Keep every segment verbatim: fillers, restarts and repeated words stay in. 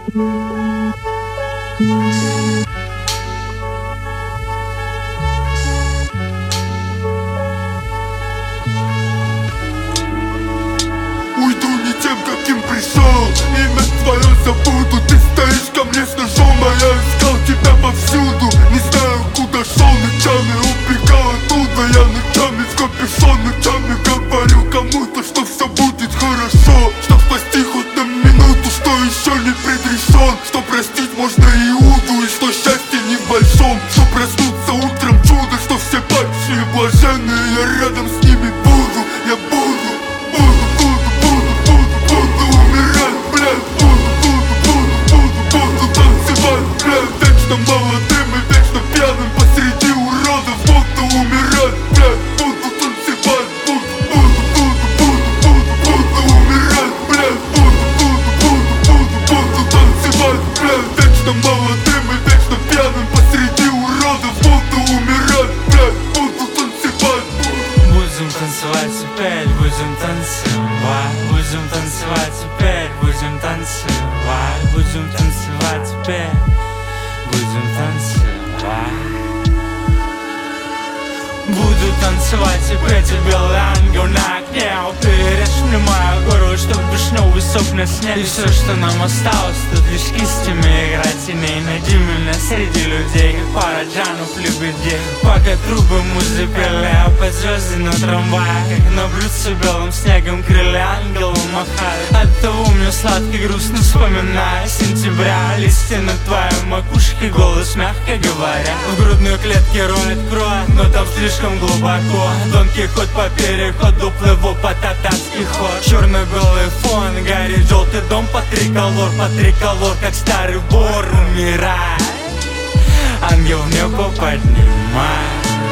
Уйду не тем, каким пришел, имя твое забуду. Ты стоишь ко мне с ножом, а я искал тебя повсюду. Не знаю, куда шел, ночами убегал оттуда. Я ночами в капюшон, ночами говорю кому-то, что все будет хорошо. Чтоб спасти хоть на минуту, что еще не предрешен. Что простить можно Иуду, и что счастье не в большом. Что проснуться утром чудо, что все падшие блаженные. Я рядом с ними буду, я буду, буду, буду, буду, буду, буду умирать, блядь. Буду, буду, буду, буду, буду танцевать, блядь. Вечно молодым и вечно пьяным посреди уродов. Буду умирать, блядь. Буду танцевать, буду, буду, буду, буду, буду, буду умирать, блядь. Буду, буду, буду, буду, буду танцевать, блядь. Вечно молодым и вечно пьяным посреди уродов. Буду умирать, блядь. Буду танцевать, буду. Будем танцевать теперь, будем танцевать. Будем танцевать теперь, будем танцевать. Будем танцевать теперь, будем танцевать. Буду танцевать теперь, ты белый ангел на окне. Перережь мне мою горло, чтоб вишневый сок на сне. И все, что нам осталось, тут лишь кистями играть теней. Найди меня среди людей, как пара джанов лебедей. Пока трубы мы запели, а под звезды на трамвае. Как на блюдце белым снегом крылья ангелом махают. Оттого мне сладко и грустно вспоминая сентября. Листья на твоей макушке, голос мягко говоря. В грудной клетке роет кровь, но там слишком глубоко. Дон Кихот по переходу плыву по татарский ход. Черно-белый фон, горит желтый дом по триколор, по триколор, как старый вор. Умирай, ангел в небо поднимай.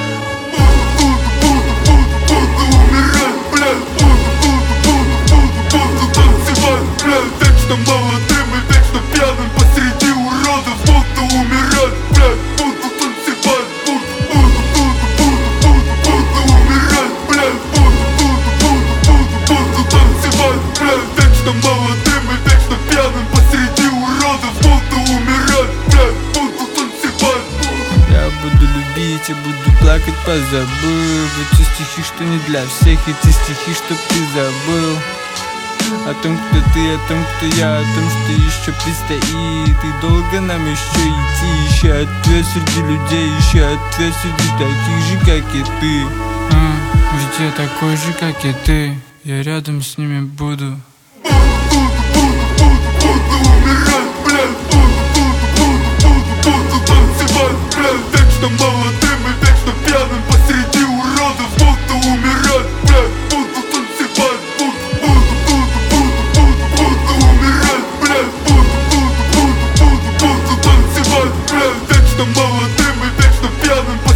Вечно молодым и вечно пьяным посреди уродов. Буду умирать, блядь. Буду танцевать, буду, буду, буду, буду, буду, буду умирать, блядь. Буду, буду, буду, буду, буду танцевать, блядь. Вечно молодым и вечно пьяным посреди уродов. Буду умирать, блядь. Буду танцевать, буду. Я буду любить и буду плакать, позабыв эти стихи, что не для всех. Эти стихи, чтоб ты забыл о том, кто ты, о том, кто я, о том, что еще предстоит. И долго нам еще идти, еще ответ среди людей, еще ответ среди таких же, как и ты. а, Ведь я такой же, как и ты, я рядом с ними буду. Буду, буду, буду, буду умирать, блядь. Буду, буду, буду, буду, буду танцевать, блядь. Вечно молодым и вечно пьяным посреди уродов. Буду умирать, блядь. Буду танцевать, буду, буду, буду, буду, буду умирать, блядь. Буду, буду, буду, буду, буду танцевать, блядь. Вечно молодым и вечно пьяным